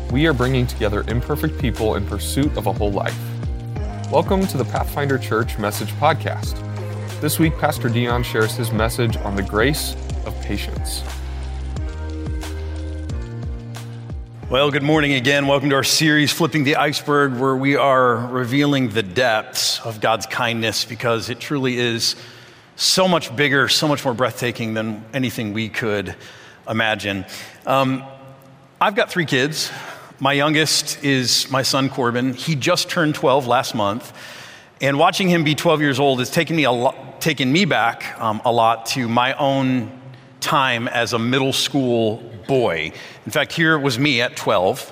we are bringing together imperfect people in pursuit of a whole life. Welcome to the Pathfinder Church Message Podcast. This week, Pastor Dion shares his message on the grace of patience. Well, good morning again. Welcome to our series, Flipping the Iceberg, where we are revealing the depths of God's kindness, because it truly is so much bigger, so much more breathtaking than anything we could imagine. I've got 3 kids. My youngest is my son, Corbin. He just turned 12 last month. And watching him be 12 years old has taken me back a lot to my own time as a middle school boy. In fact, here was me at 12.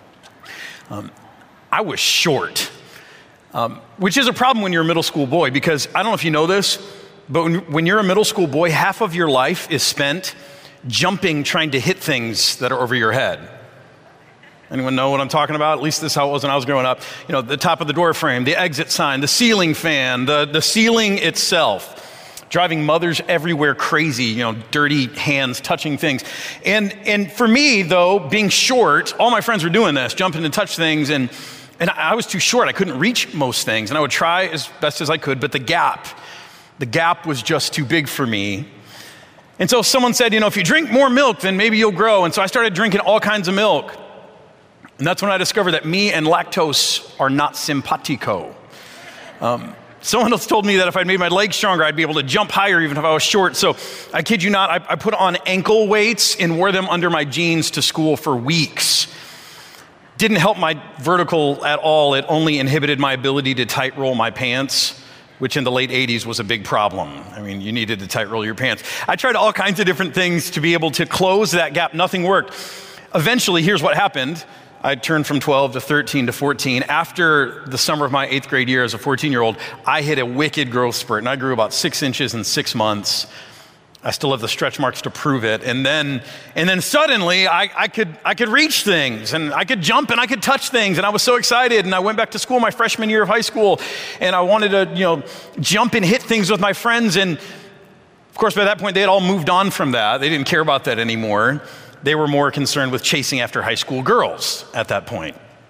I was short, which is a problem when you're a middle school boy, because I don't know if you know this, but when you're a middle school boy, half of your life is spent jumping, trying to hit things that are over your head. Anyone know what I'm talking about? At least this is how it was when I was growing up. You know, the top of the door frame, the exit sign, the ceiling fan, the ceiling itself, driving mothers everywhere crazy, you know, dirty hands touching things. And for me, though, being short, all my friends were doing this, jumping to touch things, and I was too short. I couldn't reach most things, and I would try as best as I could, but the gap was just too big for me. And so someone said, you know, if you drink more milk, then maybe you'll grow. And so I started drinking all kinds of milk. And that's when I discovered that me and lactose are not simpatico. Someone else told me that if I'd made my legs stronger, I'd be able to jump higher even if I was short. So I kid you not, I put on ankle weights and wore them under my jeans to school for weeks. Didn't help my vertical at all. It only inhibited my ability to tight roll my pants, which in the late 80s was a big problem. I mean, you needed to tight roll your pants. I tried all kinds of different things to be able to close that gap. Nothing worked. Eventually, here's what happened. I turned from 12 to 13 to 14. After the summer of my 8th grade year as a 14-year-old, I hit a wicked growth spurt, and I grew about 6 inches in 6 months. I still have the stretch marks to prove it. And then suddenly I could reach things, and I could jump and I could touch things, and I was so excited. And I went back to school my freshman year of high school, and I wanted to, jump and hit things with my friends. And of course, by that point, they had all moved on from that. They didn't care about that anymore. They were more concerned with chasing after high school girls at that point.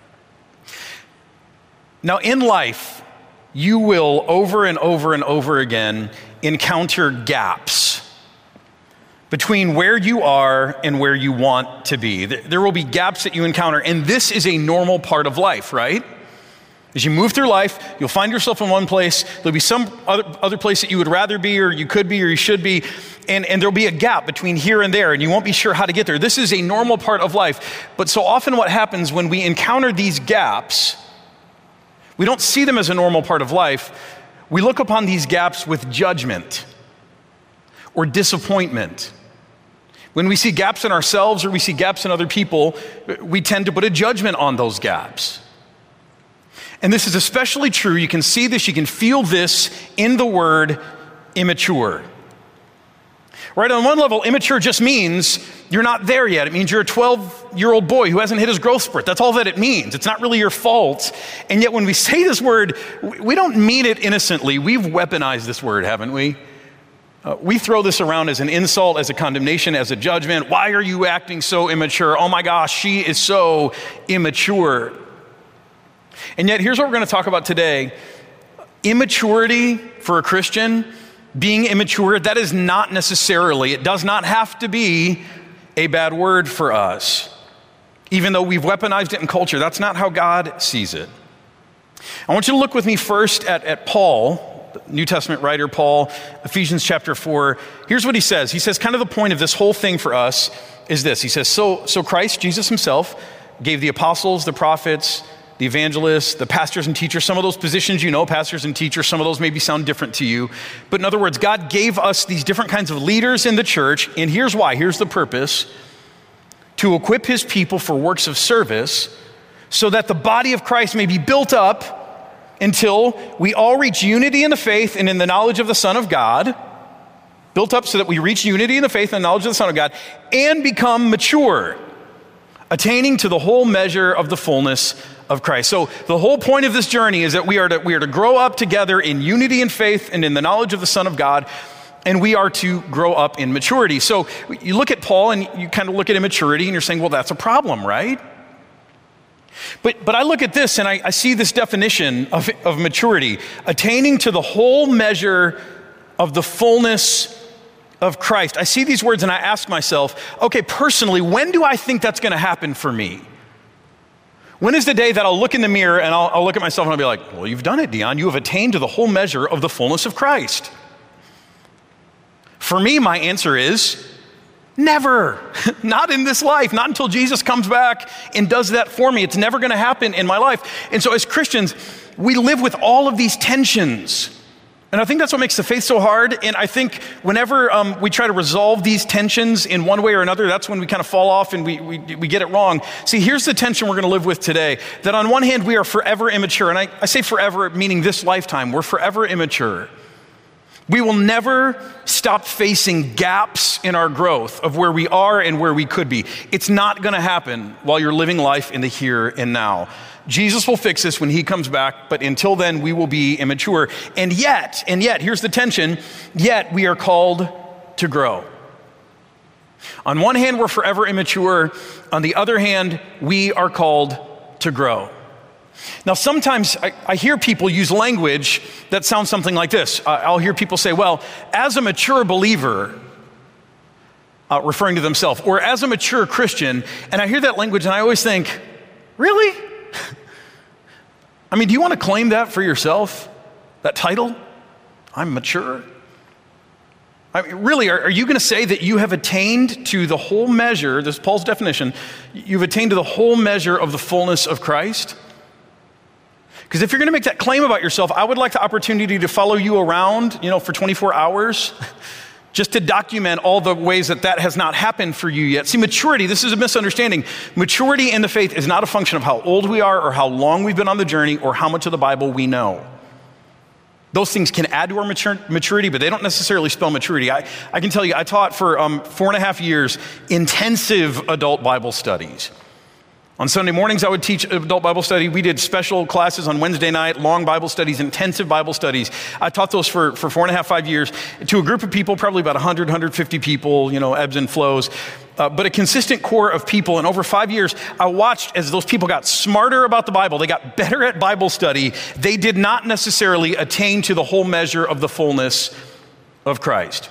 Now, in life, you will over and over and over again encounter gaps between where you are and where you want to be. There will be gaps that you encounter, and this is a normal part of life, right? As you move through life, you'll find yourself in one place. There'll be some other place that you would rather be, or you could be, or you should be, and there'll be a gap between here and there, and you won't be sure how to get there. This is a normal part of life. But so often what happens when we encounter these gaps, we don't see them as a normal part of life. We look upon these gaps with judgment or disappointment. When we see gaps in ourselves or we see gaps in other people, we tend to put a judgment on those gaps. And this is especially true, you can see this, you can feel this in the word immature. Right, on one level, immature just means you're not there yet. It means you're a 12-year-old boy who hasn't hit his growth spurt. That's all that it means. It's not really your fault. And yet when we say this word, we don't mean it innocently. We've weaponized this word, haven't we? We throw this around as an insult, as a condemnation, as a judgment. Why are you acting so immature? Oh my gosh, she is so immature. And yet here's what we're going to talk about today. Immaturity for a Christian, being immature, that is not necessarily, it does not have to be a bad word for us. Even though we've weaponized it in culture, that's not how God sees it. I want you to look with me first at Paul, the New Testament writer Paul, Ephesians chapter 4. Here's what he says. He says kind of the point of this whole thing for us is this. He says, so Christ, Jesus himself, gave the apostles, the prophets, the evangelists, the pastors and teachers, some of those positions pastors and teachers, some of those maybe sound different to you. But in other words, God gave us these different kinds of leaders in the church, and here's why, here's the purpose: to equip his people for works of service, so that the body of Christ may be built up until we all reach unity in the faith and in the knowledge of the Son of God, built up so that we reach unity in the faith and knowledge of the Son of God, and become mature, attaining to the whole measure of the fullness of Christ. So the whole point of this journey is that we are to grow up together in unity and faith and in the knowledge of the Son of God, and we are to grow up in maturity. So you look at Paul and you kind of look at immaturity and you're saying, well, that's a problem, right? But I look at this and I see this definition of maturity, attaining to the whole measure of the fullness of Christ. I see these words and I ask myself, okay, personally, when do I think that's going to happen for me? When is the day that I'll look in the mirror and I'll look at myself and I'll be like, well, you've done it, Dion. You have attained to the whole measure of the fullness of Christ. For me, my answer is never. Not in this life. Not until Jesus comes back and does that for me. It's never going to happen in my life. And so as Christians, we live with all of these tensions. And I think that's what makes the faith so hard. And I think whenever we try to resolve these tensions in one way or another, that's when we kind of fall off and we get it wrong. See, here's the tension we're going to live with today. That on one hand, we are forever immature. And I say forever, meaning this lifetime. We're forever immature. We will never stop facing gaps in our growth of where we are and where we could be. It's not going to happen while you're living life in the here and now. Jesus will fix this when he comes back, but until then, we will be immature. And yet, here's the tension, yet we are called to grow. On one hand, we're forever immature. On the other hand, we are called to grow. Now, sometimes I hear people use language that sounds something like this. I'll hear people say, well, as a mature believer, referring to themselves, or as a mature Christian, and I hear that language and I always think, really? I mean, do you want to claim that for yourself? That title? I'm mature? I mean, really, are you going to say that you have attained to the whole measure, this is Paul's definition, you've attained to the whole measure of the fullness of Christ? Because if you're going to make that claim about yourself, I would like the opportunity to follow you around, for 24 hours, just to document all the ways that has not happened for you yet. See, maturity, this is a misunderstanding. Maturity in the faith is not a function of how old we are or how long we've been on the journey or how much of the Bible we know. Those things can add to our maturity, but they don't necessarily spell maturity. I can tell you, I taught for 4.5 years intensive adult Bible studies. On Sunday mornings, I would teach adult Bible study. We did special classes on Wednesday night, long Bible studies, intensive Bible studies. I taught those for 4.5, 5 years to a group of people, probably about 100, 150 people, ebbs and flows, but a consistent core of people. And over 5 years, I watched as those people got smarter about the Bible. They got better at Bible study. They did not necessarily attain to the whole measure of the fullness of Christ.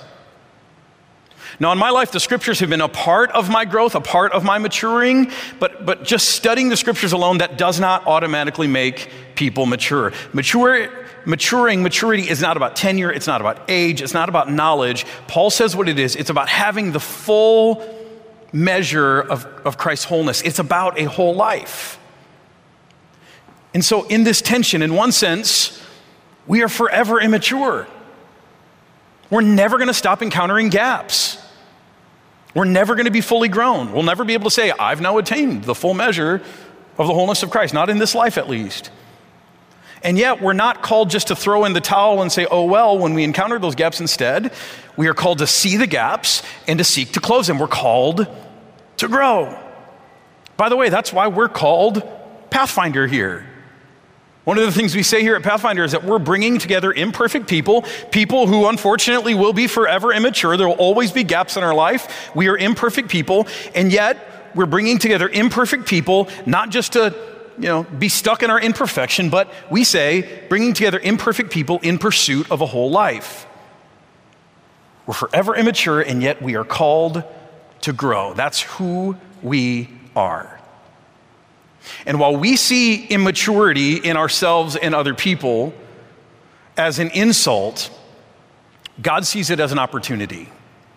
Now, in my life, the scriptures have been a part of my growth, a part of my maturing, but just studying the scriptures alone, that does not automatically make people mature. Maturity is not about tenure, it's not about age, it's not about knowledge. Paul says what it is. It's about having the full measure of Christ's wholeness. It's about a whole life. And so in this tension, in one sense, we are forever immature. We're never going to stop encountering gaps. We're never going to be fully grown. We'll never be able to say, I've now attained the full measure of the wholeness of Christ, not in this life at least. And yet, we're not called just to throw in the towel and say, oh, well, when we encounter those gaps instead, we are called to see the gaps and to seek to close them. We're called to grow. By the way, that's why we're called Pathfinder here. One of the things we say here at Pathfinder is that we're bringing together imperfect people who unfortunately will be forever immature. There will always be gaps in our life. We are imperfect people, and yet we're bringing together imperfect people, not just to, be stuck in our imperfection, but we say bringing together imperfect people in pursuit of a whole life. We're forever immature, and yet we are called to grow. That's who we are. And while we see immaturity in ourselves and other people as an insult, God sees it as an opportunity.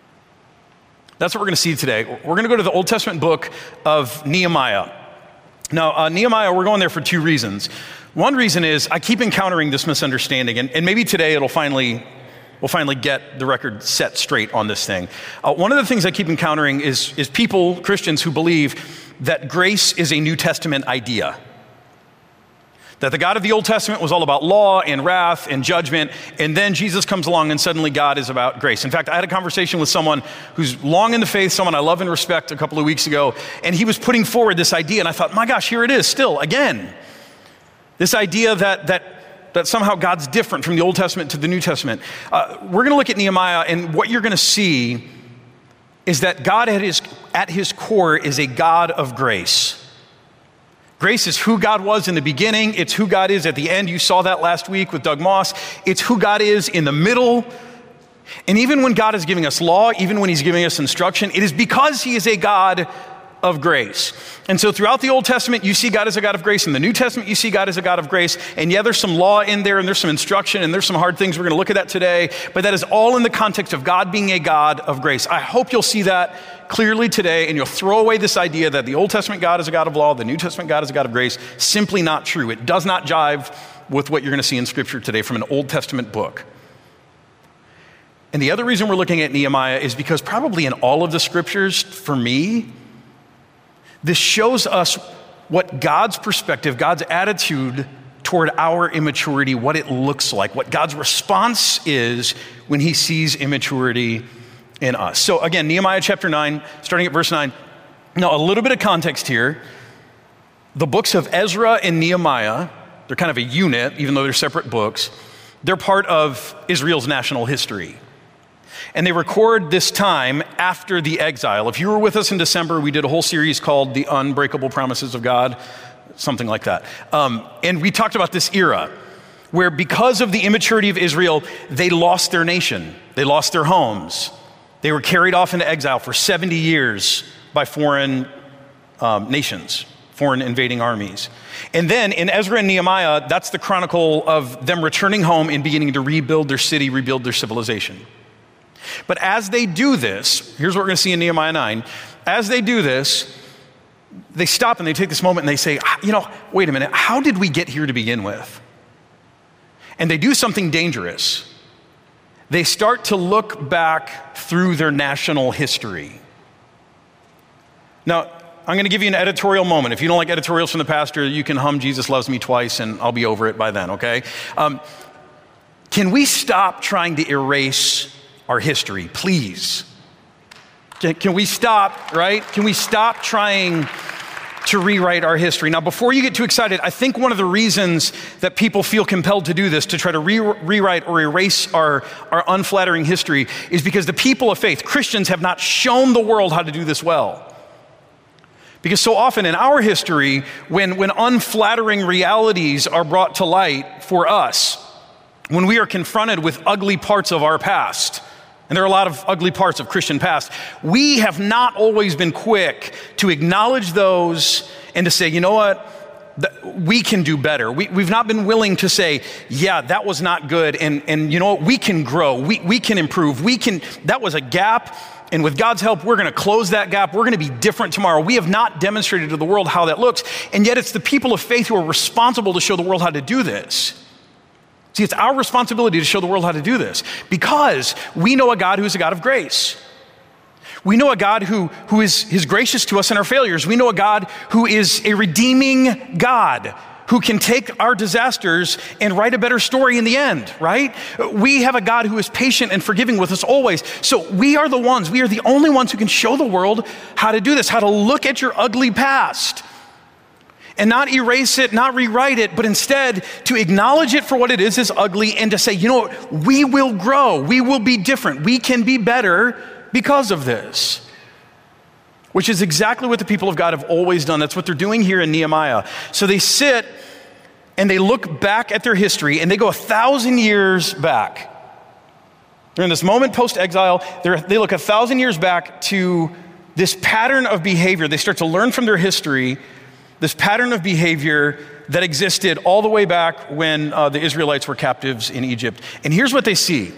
That's what we're going to see today. We're going to go to the Old Testament book of Nehemiah. Now, Nehemiah, we're going there for two reasons. One reason is I keep encountering this misunderstanding, and maybe today we'll finally get the record set straight on this thing. One of the things I keep encountering is people, Christians, who believe that grace is a New Testament idea. That the God of the Old Testament was all about law and wrath and judgment, and then Jesus comes along and suddenly God is about grace. In fact, I had a conversation with someone who's long in the faith, someone I love and respect, a couple of weeks ago, and he was putting forward this idea, and I thought, my gosh, here it is still, again. This idea that somehow God's different from the Old Testament to the New Testament. We're going to look at Nehemiah, and what you're going to see is that God at his core is a God of grace. Grace is who God was in the beginning. It's who God is at the end. You saw that last week with Doug Moss. It's who God is in the middle. And even when God is giving us law, even when he's giving us instruction, it is because he is a God of grace. And so throughout the Old Testament, you see God as a God of grace. In the New Testament, you see God as a God of grace. And yeah, there's some law in there, and there's some instruction, and there's some hard things we're going to look at that today. But that is all in the context of God being a God of grace. I hope you'll see that clearly today, and you'll throw away this idea that the Old Testament God is a God of law, the New Testament God is a God of grace. Simply not true. It does not jive with what you're going to see in Scripture today from an Old Testament book. And the other reason we're looking at Nehemiah is because probably in all of the Scriptures, for me, this shows us what God's perspective, God's attitude toward our immaturity, what it looks like, what God's response is when he sees immaturity in us. So again, Nehemiah chapter 9, starting at verse 9. Now, a little bit of context here. The books of Ezra and Nehemiah, they're kind of a unit, even though they're separate books. They're part of Israel's national history. And they record this time after the exile. If you were with us in December, we did a whole series called The Unbreakable Promises of God, something like that. And we talked about this era where because of the immaturity of Israel, they lost their nation. They lost their homes. They were carried off into exile for 70 years by foreign nations, foreign invading armies. And then in Ezra and Nehemiah, that's the chronicle of them returning home and beginning to rebuild their city, rebuild their civilization. But as they do this, here's what we're going to see in Nehemiah 9. As they do this, they stop and they take this moment and they say, wait a minute, how did we get here to begin with? And they do something dangerous. They start to look back through their national history. Now, I'm going to give you an editorial moment. If you don't like editorials from the pastor, you can hum Jesus Loves Me Twice and I'll be over it by then, okay? Can we stop trying to erase our history, please? Can we stop, right? Can we stop trying to rewrite our history? Now, before you get too excited, I think one of the reasons that people feel compelled to do this, to try to rewrite or erase our unflattering history, is because the people of faith, Christians, have not shown the world how to do this well. Because so often in our history, when unflattering realities are brought to light for us, when we are confronted with ugly parts of our past, and there are a lot of ugly parts of Christian past, we have not always been quick to acknowledge those and to say, you know what, we can do better. We've not been willing to say, yeah, that was not good, and you know what, we can grow, we can improve, that was a gap, and with God's help, we're gonna close that gap, we're gonna be different tomorrow. We have not demonstrated to the world how that looks, and yet it's the people of faith who are responsible to show the world how to do this. See, it's our responsibility to show the world how to do this because we know a God who is a God of grace. We know a God who is gracious to us in our failures. We know a God who is a redeeming God who can take our disasters and write a better story in the end, right? We have a God who is patient and forgiving with us always. So we are the only ones who can show the world how to do this, how to look at your ugly past and not erase it, not rewrite it, but instead to acknowledge it for what it is ugly, and to say, you know what, we will grow, we will be different, we can be better because of this. Which is exactly what the people of God have always done. That's what they're doing here in Nehemiah. So they sit and they look back at their history and they go 1,000 years back. They're in this moment post-exile, they look 1,000 years back to this pattern of behavior. They start to learn from their history this pattern of behavior that existed all the way back when the Israelites were captives in Egypt. And here's what they see.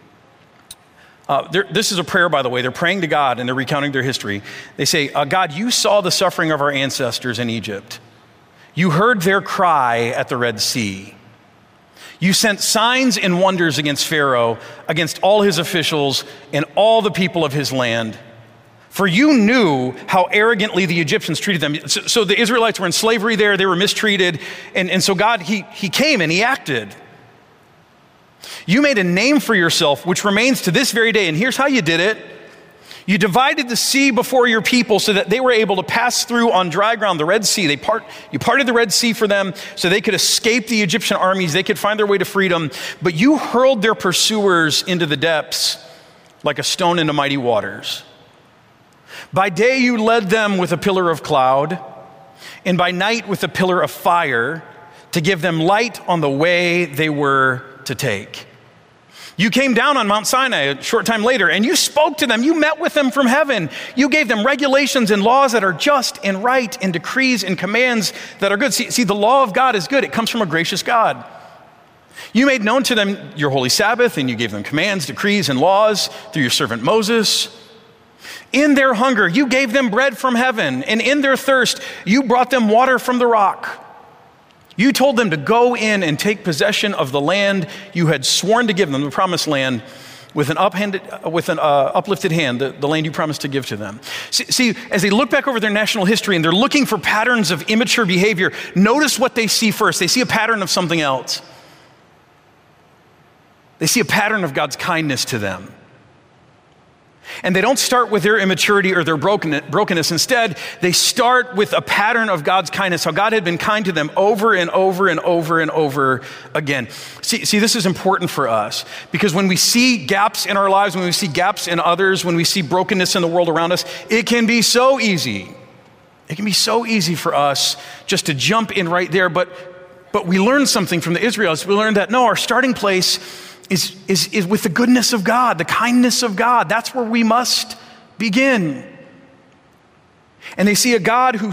This is a prayer, by the way. They're praying to God and they're recounting their history. They say, God, you saw the suffering of our ancestors in Egypt. You heard their cry at the Red Sea. You sent signs and wonders against Pharaoh, against all his officials and all the people of his land. For you knew how arrogantly the Egyptians treated them. So the Israelites were in slavery there, they were mistreated. And so God, he came and he acted. You made a name for yourself, which remains to this very day. And here's how you did it. You divided the sea before your people so that they were able to pass through on dry ground, the Red Sea. You parted the Red Sea for them so they could escape the Egyptian armies. They could find their way to freedom. But you hurled their pursuers into the depths like a stone into mighty waters. By day you led them with a pillar of cloud, and by night with a pillar of fire to give them light on the way they were to take. You came down on Mount Sinai a short time later, and you spoke to them. You met with them from heaven. You gave them regulations and laws that are just and right, and decrees and commands that are good. See, the law of God is good. It comes from a gracious God. You made known to them your holy Sabbath, and you gave them commands, decrees, and laws through your servant Moses. In their hunger, you gave them bread from heaven, and in their thirst, you brought them water from the rock. You told them to go in and take possession of the land you had sworn to give them, the promised land, with an uplifted hand, the land you promised to give to them. See, as they look back over their national history and they're looking for patterns of immature behavior, notice what they see first. They see a pattern of something else. They see a pattern of God's kindness to them. And they don't start with their immaturity or their brokenness. Instead, they start with a pattern of God's kindness, how God had been kind to them over and over and over and over again. See, this is important for us because when we see gaps in our lives, when we see gaps in others, when we see brokenness in the world around us, it can be so easy. It can be so easy for us just to jump in right there. But we learned something from the Israelites. We learned that, no, our starting place is with the goodness of God, the kindness of God. That's where we must begin. And they see a God who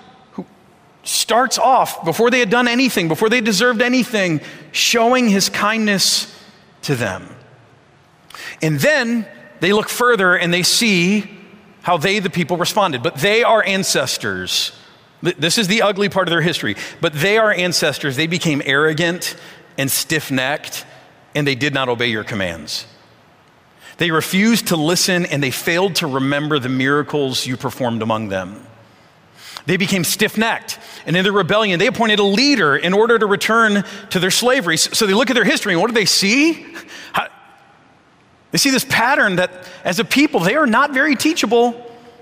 starts off, before they had done anything, before they deserved anything, showing his kindness to them. And then they look further and they see how they, the people, responded. But they, our ancestors, this is the ugly part of their history, but they, our ancestors, they became arrogant and stiff-necked, and they did not obey your commands. They refused to listen, and they failed to remember the miracles you performed among them. They became stiff-necked, and in their rebellion, they appointed a leader in order to return to their slavery. So they look at their history, and what do they see? They see this pattern that as a people, they are not very teachable.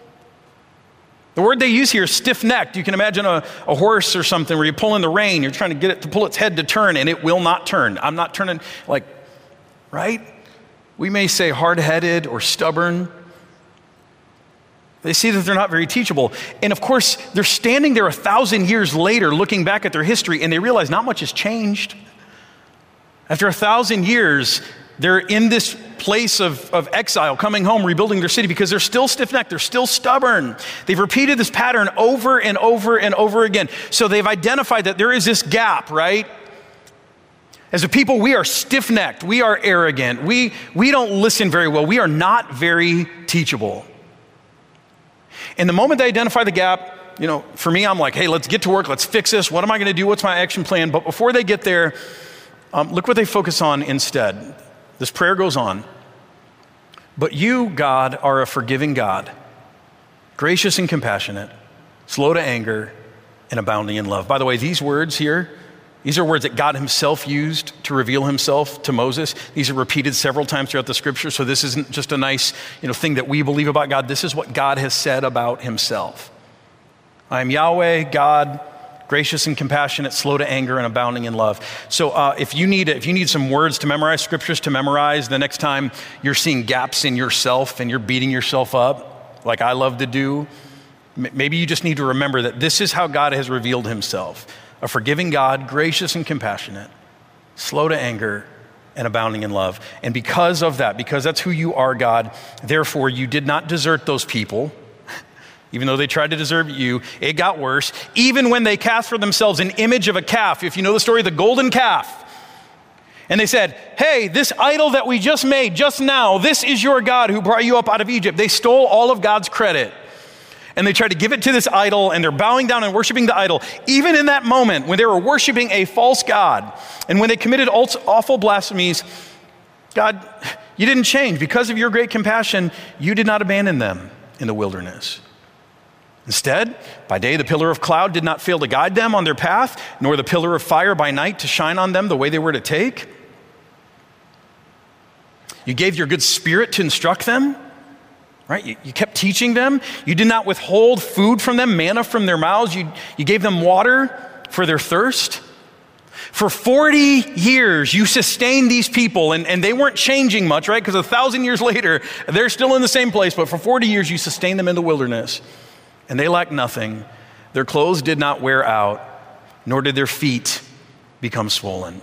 The word they use here is stiff-necked. You can imagine a horse or something where you pull in the rein, you're trying to get it to pull its head to turn, and it will not turn. I'm not turning, right? We may say hard-headed or stubborn. They see that they're not very teachable. And of course, they're standing there 1,000 years later looking back at their history, and they realize not much has changed. After 1,000 years, they're in this place of exile, coming home, rebuilding their city because they're still stiff-necked, they're still stubborn. They've repeated this pattern over and over and over again. So they've identified that there is this gap, right? As a people, we are stiff-necked, we are arrogant, we don't listen very well, we are not very teachable. And the moment they identify the gap, for me, I'm like, hey, let's get to work, let's fix this. What am I going to do? What's my action plan? But before they get there, look what they focus on instead. This prayer goes on. But you, God, are a forgiving God, gracious and compassionate, slow to anger, and abounding in love. By the way, these words here, these are words that God himself used to reveal himself to Moses. These are repeated several times throughout the scripture, so this isn't just a nice thing that we believe about God. This is what God has said about himself. I am Yahweh, God, gracious and compassionate, slow to anger, and abounding in love. So if you need some words to memorize, scriptures to memorize, the next time you're seeing gaps in yourself and you're beating yourself up, like I love to do, maybe you just need to remember that this is how God has revealed himself. A forgiving God, gracious and compassionate, slow to anger, and abounding in love. And because of that, because that's who you are, God, therefore you did not desert those people. Even though they tried to desert you, it got worse. Even when they cast for themselves an image of a calf, if you know the story, the golden calf. And they said, hey, this idol that we just made just now, this is your God who brought you up out of Egypt. They stole all of God's credit. And they tried to give it to this idol, and they're bowing down and worshiping the idol. Even in that moment, when they were worshiping a false God, and when they committed awful blasphemies, God, you didn't change. Because of your great compassion, you did not abandon them in the wilderness. Instead, by day the pillar of cloud did not fail to guide them on their path, nor the pillar of fire by night to shine on them the way they were to take. You gave your good spirit to instruct them, right? You kept teaching them. You did not withhold food from them, manna from their mouths. You gave them water for their thirst. For 40 years, you sustained these people, and they weren't changing much, right? Because 1,000 years later, they're still in the same place, but for 40 years, you sustained them in the wilderness. And they lacked nothing, Their clothes did not wear out, nor did their feet become swollen.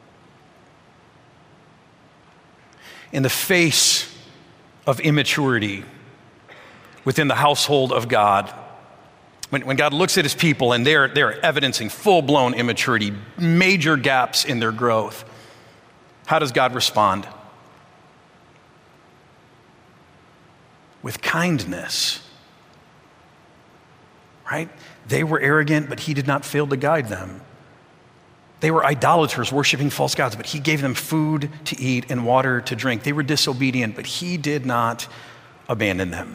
In the face of immaturity within the household of God, when God looks at his people and they're evidencing full-blown immaturity, major gaps in their growth, how does God respond? With kindness, right? They were arrogant, but he did not fail to guide them. They were idolaters, worshiping false gods, but he gave them food to eat and water to drink. They were disobedient, but he did not abandon them.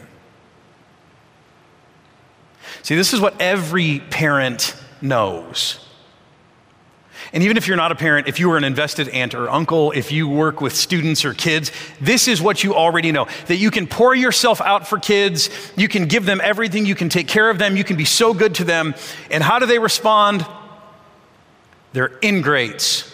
See, this is what every parent knows. And even if you're not a parent, if you are an invested aunt or uncle, if you work with students or kids, this is what you already know. That you can pour yourself out for kids, you can give them everything, you can take care of them, you can be so good to them. And how do they respond? They're ingrates.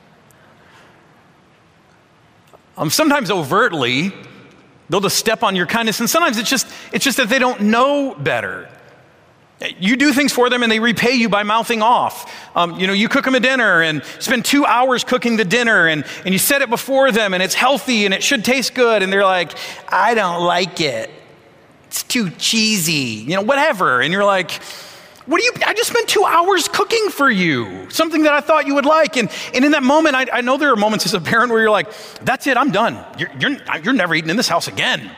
Sometimes overtly, they'll just step on your kindness, and sometimes it's just that they don't know better. You do things for them and they repay you by mouthing off. You cook them a dinner and spend 2 hours cooking the dinner and you set it before them and it's healthy and it should taste good. And they're like, I don't like it. It's too cheesy, whatever. And you're like, I just spent 2 hours cooking for you, something that I thought you would like. And in that moment, I know there are moments as a parent where you're like, that's it, I'm done. You're never eating in this house again.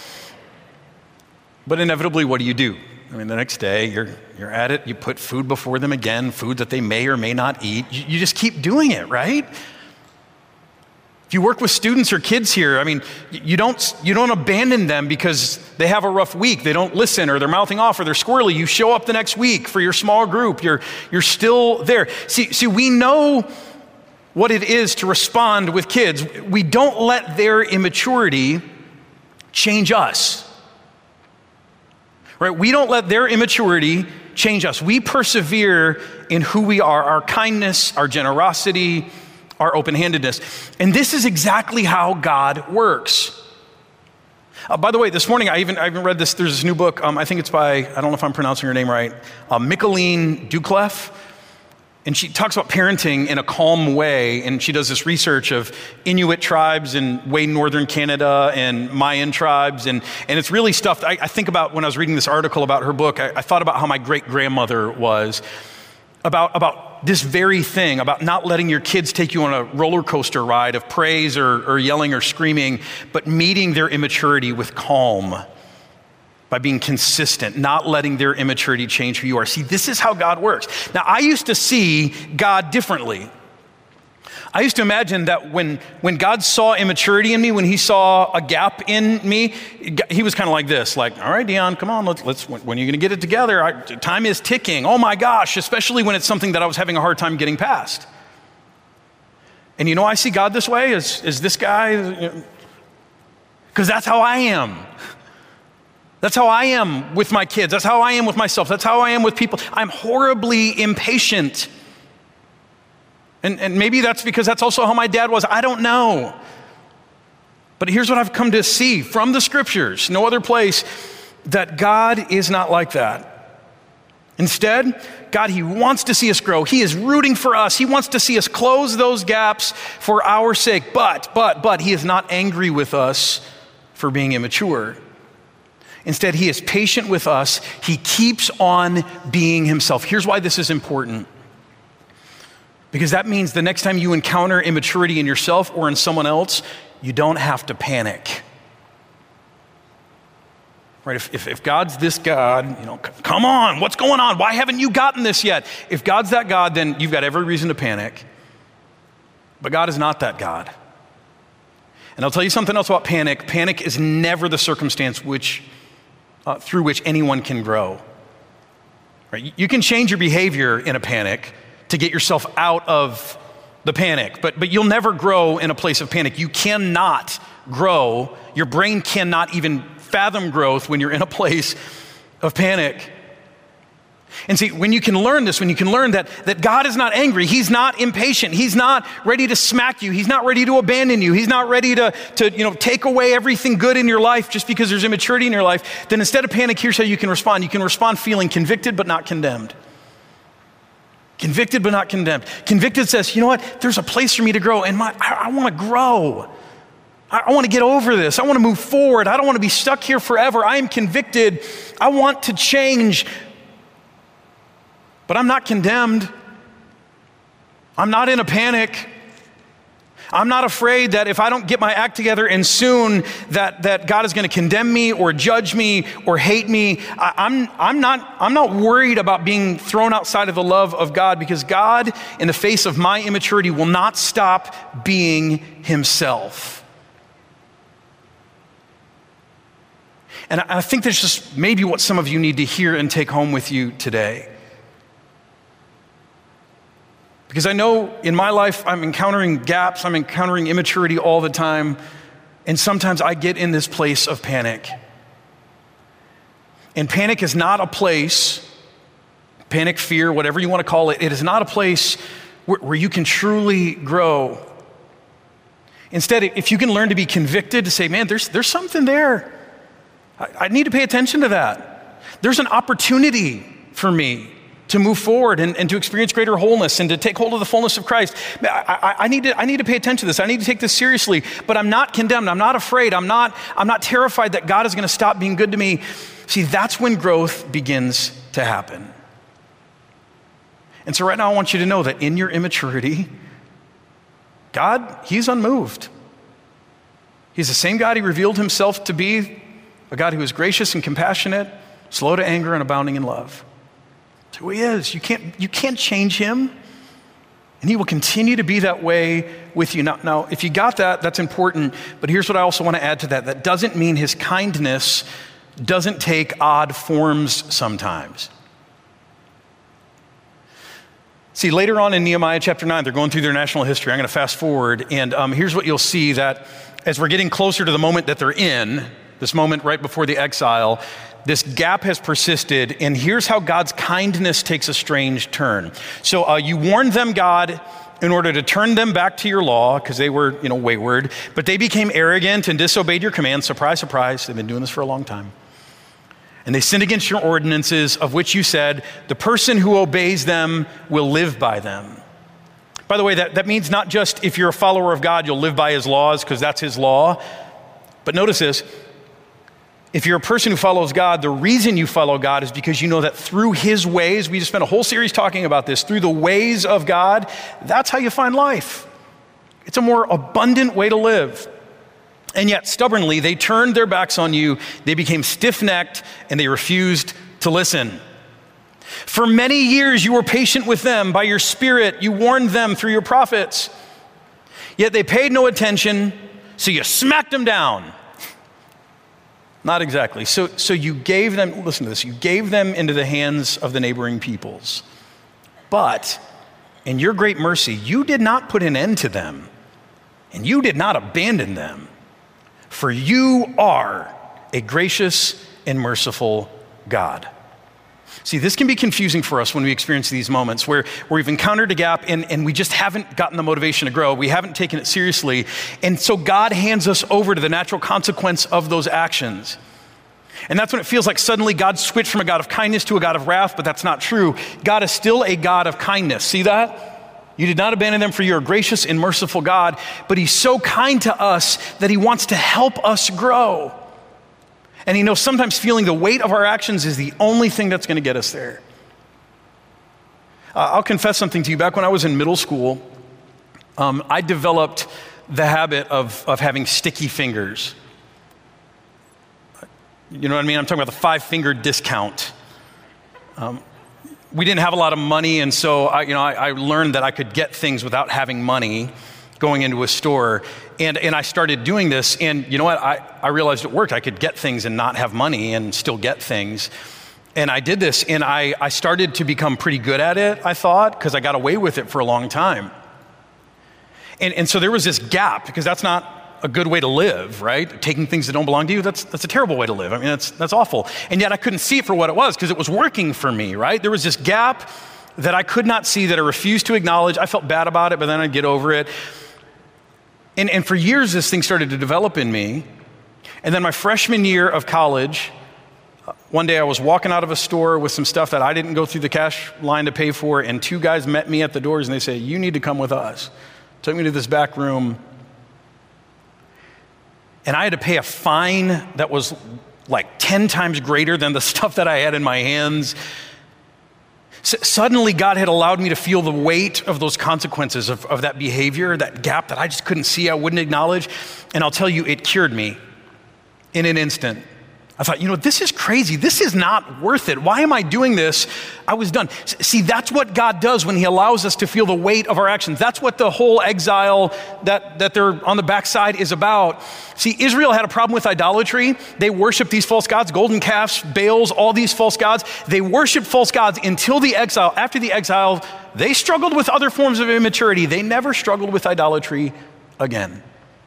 But inevitably, what do? The next day, you're at it, you put food before them again, food that they may or may not eat. You just keep doing it, right? If you work with students or kids here, you don't abandon them because they have a rough week. They don't listen or they're mouthing off or they're squirrely. You show up the next week for your small group. You're still there. See, we know what it is to respond with kids. We don't let their immaturity change us. Right? We don't let their immaturity change us. We persevere in who we are, our kindness, our generosity, our open-handedness. And this is exactly how God works. By the way, this morning I even read this. There's this new book. I think it's by, I don't know if I'm pronouncing her name right, Micheline Doucleff. And she talks about parenting in a calm way, and she does this research of Inuit tribes in way northern Canada and Mayan tribes, and it's really stuff I think about when I was reading this article about her book. I thought about how my great-grandmother was, about this very thing, about not letting your kids take you on a roller coaster ride of praise or yelling or screaming, but meeting their immaturity with calm. By being consistent, not letting their immaturity change who you are. See, this is how God works. Now, I used to see God differently. I used to imagine that when God saw immaturity in me, when he saw a gap in me, he was kind of like this, like, all right, Dion, come on, let's when are you going to get it together? Time is ticking. Oh my gosh, especially when it's something that I was having a hard time getting past. And I see God this way, as this guy, because that's how I am. That's how I am with my kids. That's how I am with myself. That's how I am with people. I'm horribly impatient. And maybe that's because that's also how my dad was. I don't know. But here's what I've come to see from the scriptures, no other place, that God is not like that. Instead, God, he wants to see us grow. He is rooting for us. He wants to see us close those gaps for our sake. But he is not angry with us for being immature. Instead, he is patient with us. He keeps on being himself. Here's why this is important. Because that means the next time you encounter immaturity in yourself or in someone else, you don't have to panic. Right? If God's this God, come on, what's going on? Why haven't you gotten this yet? If God's that God, then you've got every reason to panic. But God is not that God. And I'll tell you something else about panic. Panic is never the circumstance through which anyone can grow. Right? You can change your behavior in a panic to get yourself out of the panic, but you'll never grow in a place of panic. You cannot grow. Your brain cannot even fathom growth when you're in a place of panic. And see, when you can learn this, when you can learn that God is not angry, he's not impatient, he's not ready to smack you, he's not ready to abandon you, he's not ready to take away everything good in your life just because there's immaturity in your life, then instead of panic, here's how you can respond. You can respond feeling convicted but not condemned. Convicted but not condemned. Convicted says, you know what, there's a place for me to grow, and I want to grow. I want to get over this. I want to move forward. I don't want to be stuck here forever. I am convicted. I want to change. But I'm not condemned. I'm not in a panic. I'm not afraid that if I don't get my act together and soon that God is going to condemn me or judge me or hate me. I'm not worried about being thrown outside of the love of God, because God, in the face of my immaturity, will not stop being himself. And I think that's just maybe what some of you need to hear and take home with you today. Because I know in my life I'm encountering gaps, I'm encountering immaturity all the time, and sometimes I get in this place of panic. And panic is not a place, panic, fear, whatever you want to call it, it is not a place where you can truly grow. Instead, if you can learn to be convicted, to say, man, there's something there. I need to pay attention to that. There's an opportunity for me to move forward and to experience greater wholeness and to take hold of the fullness of Christ. I need to pay attention to this. I need to take this seriously, but I'm not condemned. I'm not afraid. I'm not terrified that God is going to stop being good to me. See, that's when growth begins to happen. And so right now I want you to know that in your immaturity, God, he's unmoved. He's the same God he revealed himself to be, a God who is gracious and compassionate, slow to anger and abounding in love. That's who he is. You can't change him, and he will continue to be that way with you. Now, if you got that, that's important, but here's what I also want to add to that. That doesn't mean his kindness doesn't take odd forms sometimes. See, later on in Nehemiah chapter 9, they're going through their national history. I'm going to fast forward, and here's what you'll see, that as we're getting closer to the moment that they're in, this moment right before the exile, this gap has persisted, and here's how God's kindness takes a strange turn. So you warned them, God, in order to turn them back to your law, because they were, wayward, but they became arrogant and disobeyed your commands. Surprise, surprise, they've been doing this for a long time. And they sinned against your ordinances, of which you said, the person who obeys them will live by them. By the way, that means not just if you're a follower of God, you'll live by his laws, because that's his law. But notice this. If you're a person who follows God, the reason you follow God is because you know that through his ways, we just spent a whole series talking about this, through the ways of God, that's how you find life. It's a more abundant way to live. And yet, stubbornly, they turned their backs on you, they became stiff-necked, and they refused to listen. For many years, you were patient with them. By your Spirit, you warned them through your prophets. Yet they paid no attention, so you smacked them down. Not exactly. So you gave them, listen to this, you gave them into the hands of the neighboring peoples. But in your great mercy, you did not put an end to them, and you did not abandon them. For you are a gracious and merciful God. See, this can be confusing for us when we experience these moments where we've encountered a gap and we just haven't gotten the motivation to grow. We haven't taken it seriously. And so God hands us over to the natural consequence of those actions. And that's when it feels like suddenly God switched from a God of kindness to a God of wrath, but that's not true. God is still a God of kindness. See that? You did not abandon them, for you are gracious and merciful God, but he's so kind to us that he wants to help us grow. And he knows sometimes feeling the weight of our actions is the only thing that's going to get us there. I'll confess something to you. Back when I was in middle school, I developed the habit of having sticky fingers. You know what I mean? I'm talking about the 5-finger discount. We didn't have a lot of money, and so I learned that I could get things without having money going into a store. And I started doing this, and you know what? I realized it worked. I could get things and not have money and still get things. And I did this, and I started to become pretty good at it, I thought, because I got away with it for a long time. And so there was this gap, because that's not a good way to live, right? Taking things that don't belong to you, that's a terrible way to live. I mean, that's awful. And yet I couldn't see it for what it was because it was working for me, right? There was this gap that I could not see, that I refused to acknowledge. I felt bad about it, but then I'd get over it. And for years, this thing started to develop in me. And then my freshman year of college, one day I was walking out of a store with some stuff that I didn't go through the cash line to pay for, and two guys met me at the doors and they said, "You need to come with us." Took me to this back room. And I had to pay a fine that was like 10 times greater than the stuff that I had in my hands. Suddenly, God had allowed me to feel the weight of those consequences of that behavior, that gap that I just couldn't see, I wouldn't acknowledge. And I'll tell you, it cured me in an instant. I thought, this is crazy. This is not worth it. Why am I doing this? I was done. See, that's what God does when he allows us to feel the weight of our actions. That's what the whole exile that they're on the backside is about. See, Israel had a problem with idolatry. They worshiped these false gods, golden calves, Baals, all these false gods. They worshiped false gods until the exile. After the exile, they struggled with other forms of immaturity. They never struggled with idolatry again.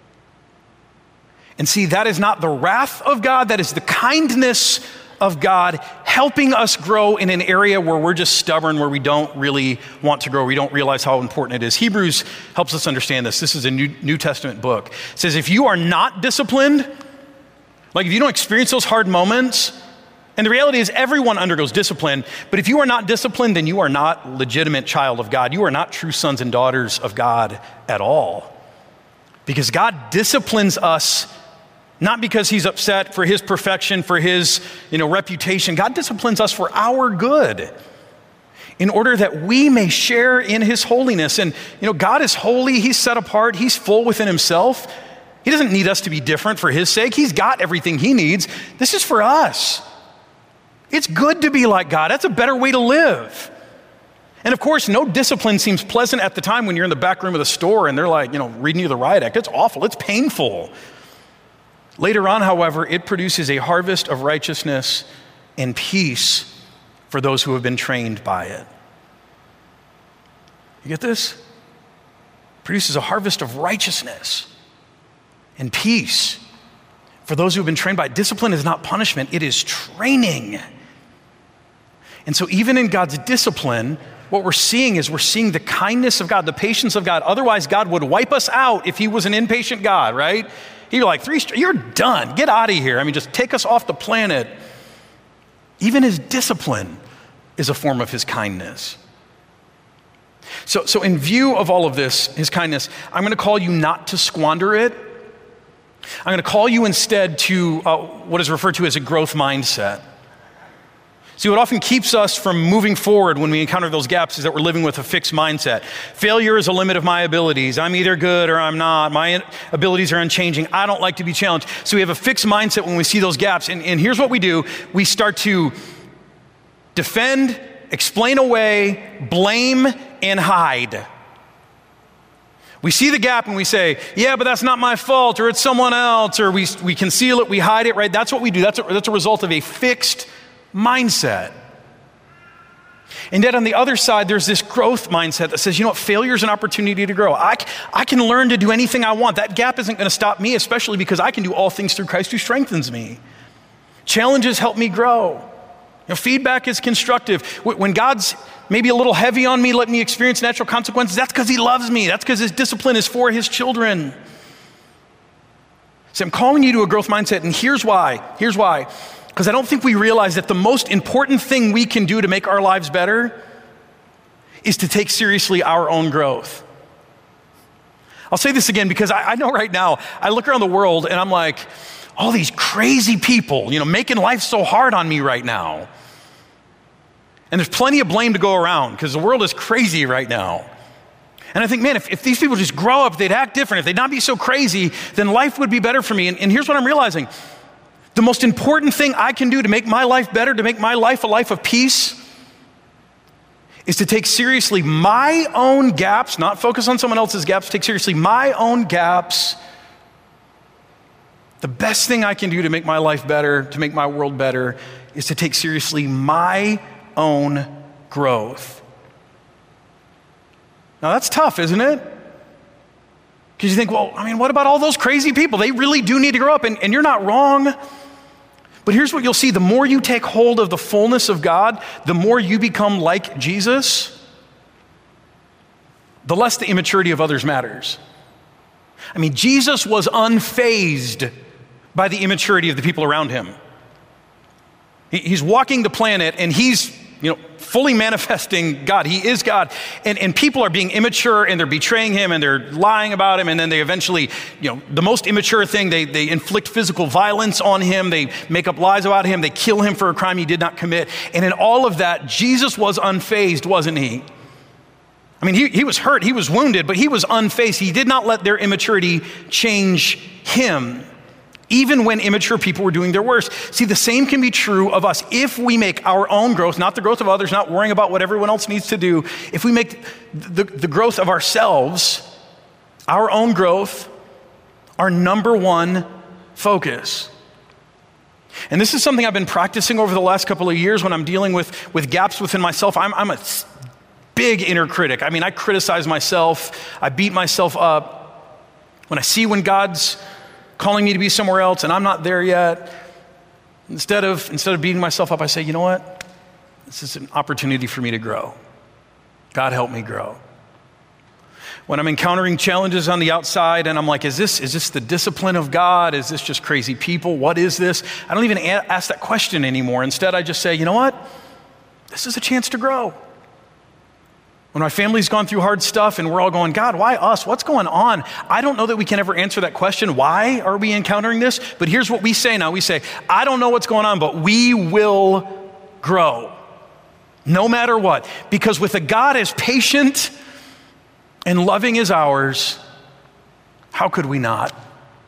And see, that is not the wrath of God, that is the kindness of God helping us grow in an area where we're just stubborn, where we don't really want to grow, we don't realize how important it is. Hebrews helps us understand this. This is a New Testament book. It says, if you are not disciplined, like if you don't experience those hard moments, and the reality is everyone undergoes discipline, but if you are not disciplined, then you are not a legitimate child of God. You are not true sons and daughters of God at all. Because God disciplines us not because he's upset for his perfection, for his reputation. God disciplines us for our good in order that we may share in his holiness. And God is holy, he's set apart, he's full within himself. He doesn't need us to be different for his sake. He's got everything he needs. This is for us. It's good to be like God. That's a better way to live. And of course, no discipline seems pleasant at the time when you're in the back room of the store and they're like, reading you the riot act. It's awful, it's painful. Later on, however, it produces a harvest of righteousness and peace for those who have been trained by it. You get this? It produces a harvest of righteousness and peace for those who have been trained by it. Discipline is not punishment, it is training. And so even in God's discipline, what we're seeing the kindness of God, the patience of God. Otherwise, God would wipe us out if he was an impatient God, right? He'd be like, you're done. Get out of here. I mean, just take us off the planet. Even his discipline is a form of his kindness. So in view of all of this, his kindness, I'm going to call you not to squander it. I'm going to call you instead to what is referred to as a growth mindset. See, what often keeps us from moving forward when we encounter those gaps is that we're living with a fixed mindset. Failure is a limit of my abilities. I'm either good or I'm not. My abilities are unchanging. I don't like to be challenged. So we have a fixed mindset when we see those gaps. And here's what we do. We start to defend, explain away, blame, and hide. We see the gap and we say, yeah, but that's not my fault, or it's someone else, or we conceal it, we hide it, right? That's what we do. That's a result of a fixed mindset. And yet on the other side, there's this growth mindset that says, failure is an opportunity to grow. I can learn to do anything I want. That gap isn't going to stop me, especially because I can do all things through Christ who strengthens me. Challenges help me grow. Feedback is constructive. When God's maybe a little heavy on me, letting me experience natural consequences, that's because he loves me. That's because his discipline is for his children. So I'm calling you to a growth mindset, and here's why. Because I don't think we realize that the most important thing we can do to make our lives better is to take seriously our own growth. I'll say this again because I know right now, I look around the world and I'm like, all these crazy people, making life so hard on me right now. And there's plenty of blame to go around because the world is crazy right now. And I think, man, if these people just grow up, if they'd act different, if they'd not be so crazy, then life would be better for me. And here's what I'm realizing. The most important thing I can do to make my life better, to make my life a life of peace, is to take seriously my own gaps, not focus on someone else's gaps, take seriously my own gaps. The best thing I can do to make my life better, to make my world better, is to take seriously my own growth. Now that's tough, isn't it? Because you think, well, I mean, what about all those crazy people? They really do need to grow up, and you're not wrong. But here's what you'll see. The more you take hold of the fullness of God, the more you become like Jesus, the less the immaturity of others matters. I mean, Jesus was unfazed by the immaturity of the people around him. He's walking the planet, and he's fully manifesting God. He is God. And people are being immature, and they're betraying him, and they're lying about him, and then they eventually, the most immature thing, they inflict physical violence on him, they make up lies about him, they kill him for a crime he did not commit. And in all of that, Jesus was unfazed, wasn't he? I mean, he was hurt, he was wounded, but he was unfazed. He did not let their immaturity change him, even when immature people were doing their worst. See, the same can be true of us. If we make our own growth, not the growth of others, not worrying about what everyone else needs to do, if we make the growth of ourselves, our own growth, our number one focus. And this is something I've been practicing over the last couple of years when I'm dealing with gaps within myself. I'm a big inner critic. I mean, I criticize myself. I beat myself up. When I see when God's calling me to be somewhere else and I'm not there yet, instead of beating myself up, I say, you know what? This is an opportunity for me to grow. God help me grow. When I'm encountering challenges on the outside and I'm like, is this the discipline of God? Is this just crazy people? What is this? I don't even ask that question anymore. Instead, I just say, you know what? This is a chance to grow. When my family's gone through hard stuff and we're all going, God, why us? What's going on? I don't know that we can ever answer that question. Why are we encountering this? But here's what we say now. We say, I don't know what's going on, but we will grow no matter what. Because with a God as patient and loving as ours, how could we not?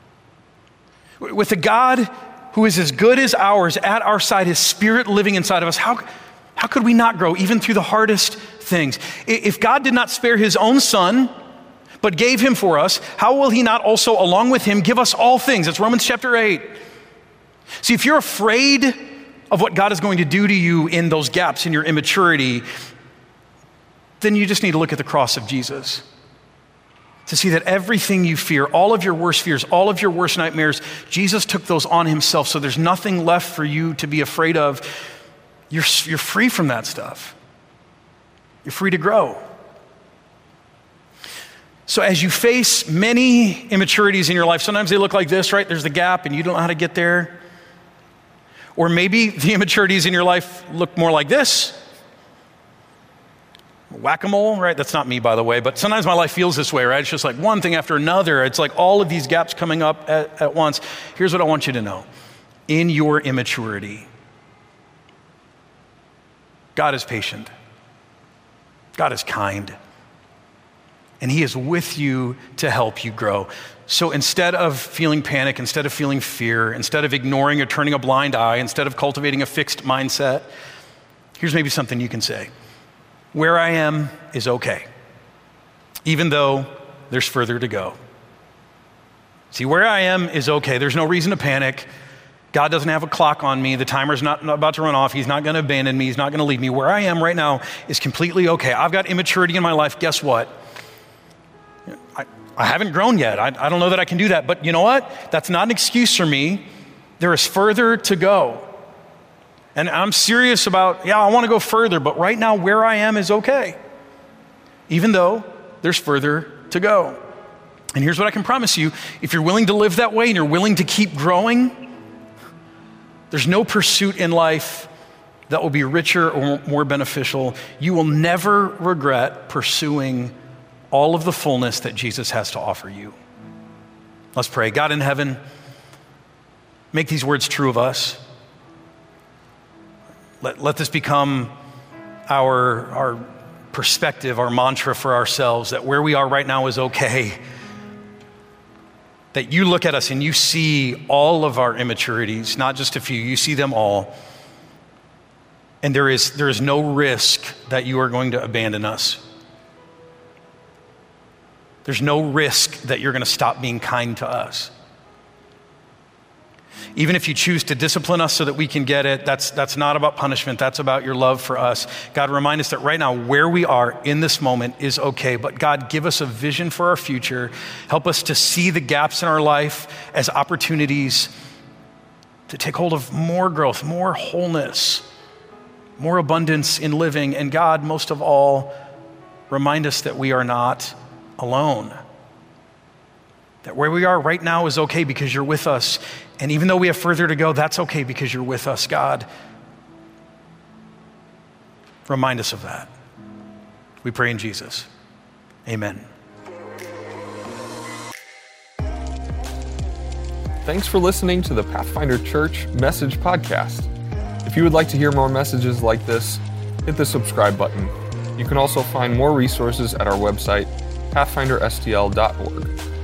With a God who is as good as ours at our side, his Spirit living inside of us, how could we not grow even through the hardest things? If God did not spare his own son, but gave him for us, how will he not also, along with him, give us all things? That's Romans chapter 8. See, if you're afraid of what God is going to do to you in those gaps in your immaturity, then you just need to look at the cross of Jesus to see that everything you fear, all of your worst fears, all of your worst nightmares, Jesus took those on himself, so there's nothing left for you to be afraid of. You're free from that stuff. You're free to grow. So as you face many immaturities in your life, sometimes they look like this, right? There's the gap and you don't know how to get there. Or maybe the immaturities in your life look more like this. Whack-a-mole, right? That's not me, by the way, but sometimes my life feels this way, right? It's just like one thing after another. It's like all of these gaps coming up at once. Here's what I want you to know. In your immaturity, God is patient. God is kind. And he is with you to help you grow. So instead of feeling panic, instead of feeling fear, instead of ignoring or turning a blind eye, instead of cultivating a fixed mindset, here's maybe something you can say. Where I am is okay, even though there's further to go. See, where I am is okay. There's no reason to panic. God doesn't have a clock on me. The timer's not about to run off. He's not going to abandon me. He's not going to leave me. Where I am right now is completely okay. I've got immaturity in my life. Guess what? I haven't grown yet. I don't know that I can do that. But you know what? That's not an excuse for me. There is further to go. And I'm serious about, I want to go further. But right now, where I am is okay, even though there's further to go. And here's what I can promise you. If you're willing to live that way and you're willing to keep growing, there's no pursuit in life that will be richer or more beneficial. You will never regret pursuing all of the fullness that Jesus has to offer you. Let's pray. God in heaven, make these words true of us. Let this become our perspective, our mantra for ourselves, that where we are right now is okay. That you look at us and you see all of our immaturities, not just a few, you see them all. And there is no risk that you are going to abandon us. There's no risk that you're going to stop being kind to us. Even if you choose to discipline us so that we can get it, that's not about punishment. That's about your love for us. God, remind us that right now, where we are in this moment is okay. But God, give us a vision for our future. Help us to see the gaps in our life as opportunities to take hold of more growth, more wholeness, more abundance in living. And God, most of all, remind us that we are not alone. That where we are right now is okay because you're with us. And even though we have further to go, that's okay because you're with us, God. Remind us of that. We pray in Jesus. Amen. Thanks for listening to the Pathfinder Church Message Podcast. If you would like to hear more messages like this, hit the subscribe button. You can also find more resources at our website, pathfinderstl.org.